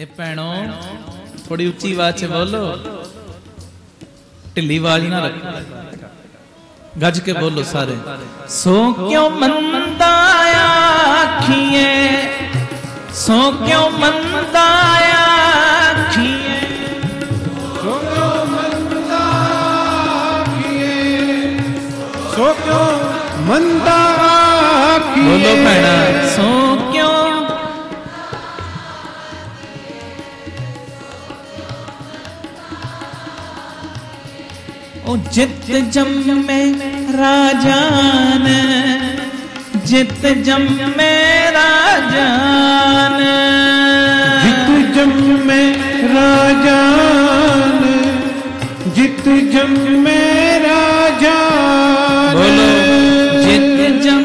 ਇਹ ਭੈਣੋ ਥੋੜੀ ਉੱਚੀ ਆਵਾਜ਼ 'ਚ ਬੋਲੋ, ਢਿੱਲੀ ਆਵਾਜ਼ ਨਾ ਰੱਖੋ, ਗੱਜ ਕੇ ਬੋਲੋ ਸਾਰੇ। ਸੋ ਕਿਉਂ ਮੰਦਾ ਆਖੀਏ, ਸੋ ਕਿਉਂ ਮੰਦਾ ਆਖੀਏ, ਸੋ ਕਿਉਂ ਮੰਦਾ ਆਖੀਏ, ਸੋ ਕਿਉਂ ਮੰਦਾ ਆਖੀਏ। ਬੋਲੋ ਭੈਣਾ, ਸੋ ਕਿਉਂ जित जम्मे राजान, जित जम्मे राजान, जित जम्मे राजान, जित जम्मे राजान। बोलो जित जम,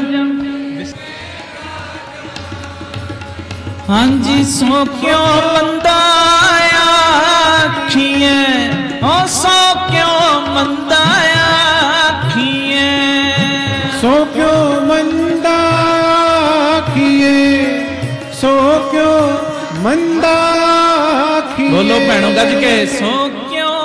हाँ जी सो क्यों मंदा आखिए, ओ सो क्यों मंदा आखिए, सो क्यों मंदा आखिए, सो क्यों मंदा आखिए। बोलो भैनों गज के, सो क्यों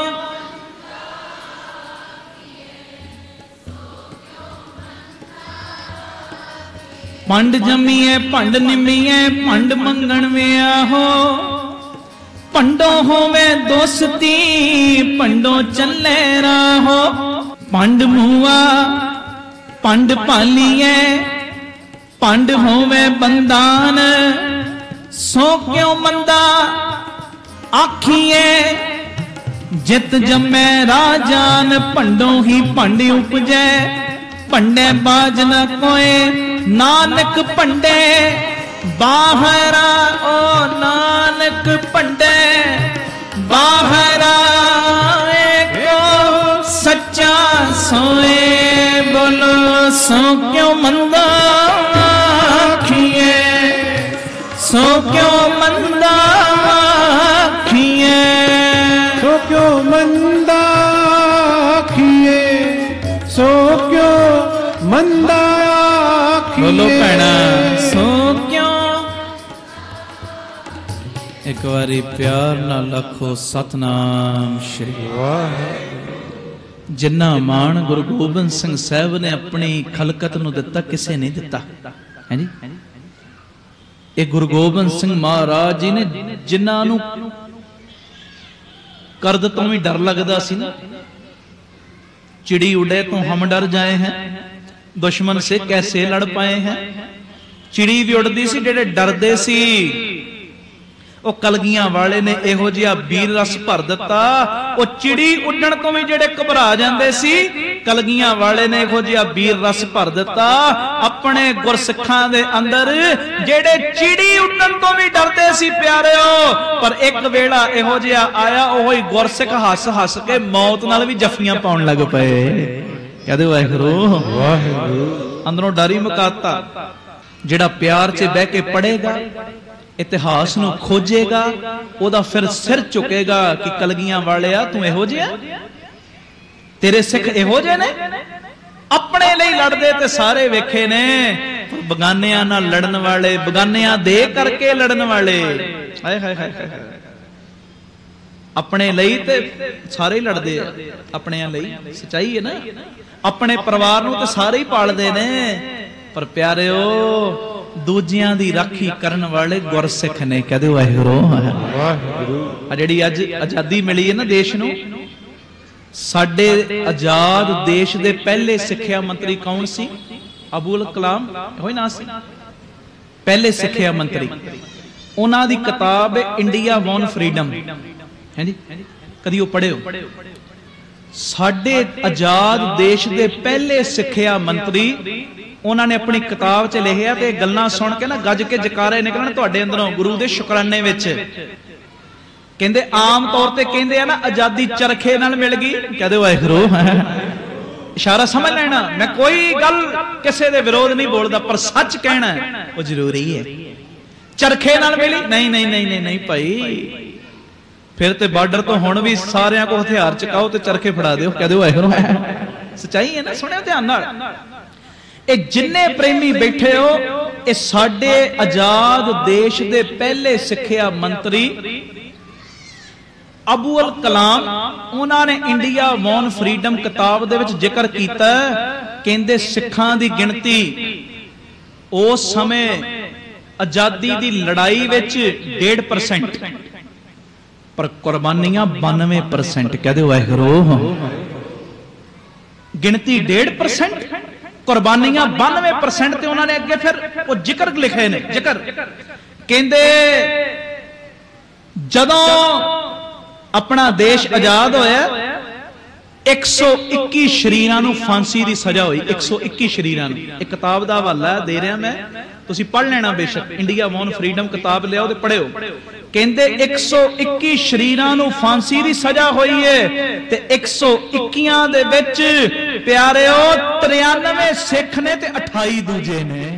पंड जमीए पंड निमीए पंड मंगण में आहो, पंडो होवे दोस्ती पंडो चले राहो, पंड मुआ पंड पालिए पंड होवे बंदान, सो क्यों मंदा आखिए, जित जम्मे राजान, पंडों ही पंड उपजे, पंडे बाज न कोए, नानक पंडे बाहरा, ओ नानक पंडे बाहरा, एको सच्चा सोए। बोलो सो क्यों मंदा आखिए, सो क्यों मंदा आखिए, सो क्यों मंदा आखिए, सो क्यों मंदा आखिए। बोलो भैना, सो क्यों। एक बारी प्यार नाल लखो सतनाम श्री वाहिगुरू। जिन्ना मान गुरु गोबिंद सिंह साहब ने अपनी खलकत नूं दिता, किसे नहीं दिता है जी। ये गुरु गोबिंद सिंह महाराज जी ने जिन्ना नूं करद तो भी डर लगदा सी ना, चिड़ी उड़े तो हम डर जाए हैं, दुश्मन से कैसे लड़ पाए हैं। चिड़ी भी उड़दी सी, जेड़े डरदे सी ਉਹ ਕਲਗੀਆਂ ਵਾਲੇ ਨੇ ਇਹੋ ਜਿਹਾ ਵੀਰ ਰਸ ਭਰ ਦਿੱਤਾ, ਉਹ ਚਿੜੀ ਉੱਡਣ ਤੋਂ ਵੀ ਜਿਹੜੇ ਘਬਰਾ ਜਾਂਦੇ ਸੀ, ਕਲਗੀਆਂ ਵਾਲੇ ਨੇ ਇਹੋ ਜਿਹਾ ਵੀਰ ਰਸ ਭਰ ਦਿੱਤਾ ਆਪਣੇ ਗੁਰਸਿੱਖਾਂ ਦੇ ਅੰਦਰ, ਜਿਹੜੇ ਚਿੜੀ ਉੱਡਣ ਤੋਂ ਵੀ ਡਰਦੇ ਸੀ ਪਿਆਰਿਓ। ਪਰ ਇੱਕ ਵੇਲਾ ਇਹੋ ਜਿਹਾ ਆਇਆ, ਉਹ ਹੀ ਗੁਰਸਿੱਖ ਹੱਸ ਹੱਸ ਕੇ ਮੌਤ ਨਾਲ ਵੀ ਜੱਫੀਆਂ ਪਾਉਣ ਲੱਗ ਪਏ। ਕਹਦੇ ਵਾਹਿਗੁਰੂ ਵਾਹਿਗੁਰੂ। ਅੰਦਰੋਂ ਡਰ ਹੀ ਮੁਕਾਤਾ। ਜਿਹੜਾ ਪਿਆਰ 'ਚ ਬਹਿ ਕੇ ਪੜ੍ਹੇਗਾ, ਇਤਿਹਾਸ ਨੂੰ ਖੋਜੇਗਾ, ਉਹਦਾ ਫਿਰ ਸਿਰ ਝੁਕੇਗਾ ਕਿ ਕਲਗੀਆਂ ਵਾਲਿਆ ਤੂੰ ਇਹੋ ਜਿਹਾ, ਤੇਰੇ ਸਿੱਖ ਇਹੋ ਜਿਹੇ ਨੇ, ਆਪਣੇ ਲਈ ਲੜਦੇ ਤੇ ਸਾਰੇ ਵੇਖੇ ਨੇ, ਬਗਾਨਿਆਂ ਨਾਲ ਲੜਨ ਵਾਲੇ, ਬਗਾਨਿਆਂ ਦੇ ਕਰਕੇ ਲੜਨ ਵਾਲੇ, ਹਾਏ ਹਾਏ ਹਾਏ ਹਾਏ, ਆਪਣੇ ਲਈ ਤੇ ਸਾਰੇ ਹੀ ਲੜਦੇ ਆ, ਆਪਣਿਆਂ ਲਈ। ਸੱਚਾਈ ਹੈ ਨਾ, ਆਪਣੇ ਪਰਿਵਾਰ ਨੂੰ ਤੇ ਸਾਰੇ ਹੀ ਪਾਲਦੇ ਨੇ, ਪਰ ਪਿਆਰਿਓ ਦੂਜਿਆਂ ਦੀ ਰਾਖੀ ਕਰਨ ਵਾਲੇ ਗੁਰਸਿੱਖ ਨੇ। ਕਹਦੇ ਵਾਹਿਗੁਰੂ ਵਾਹਿਗੁਰੂ। ਆ ਜਿਹੜੀ ਅੱਜ ਆਜ਼ਾਦੀ ਮਿਲੀ ਹੈ ਨਾ ਦੇਸ਼ ਨੂੰ, ਸਾਡੇ ਆਜ਼ਾਦ ਦੇਸ਼ ਦੇ ਪਹਿਲੇ ਸਿੱਖਿਆ ਮੰਤਰੀ ਕੌਣ ਸੀ? ਅਬੁਲ ਕਲਾਮ, ਹੋਈ ਨਾ ਸੀ ਪਹਿਲੇ ਸਿੱਖਿਆ ਮੰਤਰੀ। ਉਹਨਾਂ ਦੀ ਕਿਤਾਬ ਹੈ ਇੰਡੀਆ ਵੌਨ ਫਰੀडम, ਹੈ ਜੀ, ਕਦੀ ਉਹ ਪੜ੍ਹਿਓ? ਸਾਡੇ ਆਜ਼ਾਦ ਦੇਸ਼ ਦੇ ਪਹਿਲੇ ਸਿੱਖਿਆ ਮੰਤਰੀ, ਉਹਨਾਂ ਨੇ ਆਪਣੀ ਕਿਤਾਬ 'ਚ ਲਿਖਿਆ, ਤੇ ਗੱਲਾਂ ਸੁਣ ਕੇ ਨਾ ਗੱਜ ਕੇ ਜਕਾਰੇ ਨਿਕਲਣ ਤੁਹਾਡੇ ਅੰਦਰੋਂ ਗੁਰੂ ਦੇ ਸ਼ੁਕਰਾਨੇ ਵਿੱਚ। ਕਹਿੰਦੇ ਆਮ ਤੌਰ ਤੇ ਕਹਿੰਦੇ ਆ ਨਾ, ਆਜ਼ਾਦੀ ਚਰਖੇ ਨਾਲ ਮਿਲ ਗਈ। ਕਹਦੇ ਵਾਹਿਗੁਰੂ, ਇਸ਼ਾਰਾ ਸਮਝ ਲੈਣਾ, ਮੈਂ ਕੋਈ ਗੱਲ ਕਿਸੇ ਦੇ ਵਿਰੋਧ ਨਹੀਂ ਬੋਲਦਾ, ਪਰ ਸੱਚ ਕਹਿਣਾ ਉਹ ਜ਼ਰੂਰੀ ਹੈ। ਚਰਖੇ ਨਾਲ ਮਿਲੀ? ਨਹੀਂ ਨਹੀਂ ਨਹੀਂ ਨਹੀਂ ਭਾਈ, ਫਿਰ ਤੇ ਬਾਰਡਰ ਤੋਂ ਹੁਣ ਵੀ ਸਾਰਿਆਂ ਕੋਲ ਹਥਿਆਰ ਚਕਾਓ ਤੇ ਚਰਖੇ ਫੜਾ ਦਿਓ। ਕਹਦੇ ਵਾਹਿਗੁਰੂ, ਸੱਚਾਈ ਹੈ ਨਾ, ਸੁਣਿਓ ਧਿਆਨ ਨਾਲ। ਇਹ ਜਿੰਨੇ ਪ੍ਰੇਮੀ ਬੈਠੇ ਹੋ, ਇਹ ਸਾਡੇ ਆਜ਼ਾਦ ਦੇਸ਼ ਦੇ ਪਹਿਲੇ ਸਿੱਖਿਆ ਮੰਤਰੀ ਅਬੂਲ ਕਲਾਮ, ਉਹਨਾਂ ਨੇ ਇੰਡੀਆ ਵੌਨ ਫਰੀडम ਕਿਤਾਬ ਦੇ ਵਿੱਚ ਜ਼ਿਕਰ ਕੀਤਾ, ਕਹਿੰਦੇ ਸਿੱਖਾਂ ਦੀ ਗਿਣਤੀ ਉਸ ਸਮੇਂ ਆਜ਼ਾਦੀ ਦੀ ਲੜਾਈ ਵਿੱਚ 1.5%, ਪਰ ਕੁਰਬਾਨੀਆਂ 92%। ਕਹਦੇ ਵਾਹਿਗੁਰੂ, ਗਿਣਤੀ 1.5%, ਕੁਰਬਾਨੀਆਂ 92%। ਤੇ ਉਹਨਾਂ ਨੇ ਅੱਗੇ ਫਿਰ ਉਹ ਜ਼ਿਕਰ ਲਿਖੇ ਨੇ, ਜ਼ਿਕਰ ਕਹਿੰਦੇ ਜਦੋਂ ਆਪਣਾ ਦੇਸ਼ ਆਜ਼ਾਦ ਹੋਇਆ 121 ਸ਼ਰੀਰਾਂ ਨੂੰ ਫਾਂਸੀ ਦੀ ਸਜ਼ਾ ਹੋਈ। 121 ਸ਼ਰੀਰਾਂ ਨੂੰ। ਇਹ ਕਿਤਾਬ ਦਾ ਹਵਾਲਾ ਦੇ ਰਿਹਾ ਮੈਂ, ਤੁਸੀਂ ਪੜ੍ਹ ਲੈਣਾ ਬੇਸ਼ੱਕ, ਇੰਡੀਆ ਵੌਨ ਫਰੀडम ਕਿਤਾਬ ਲਿਆਓ ਤੇ ਪੜ੍ਹਿਓ। ਕਹਿੰਦੇ 121 ਸ਼ਰੀਰਾਂ ਨੂੰ ਫਾਂਸੀ ਦੀ ਸਜ਼ਾ ਹੋਈ ਹੈ ਤੇ 121 ਦੇ ਵਿੱਚ ਪਿਆਰਿਓ 93 ਸਿੱਖ ਨੇ ਤੇ 28 ਦੂਜੇ ਨੇ।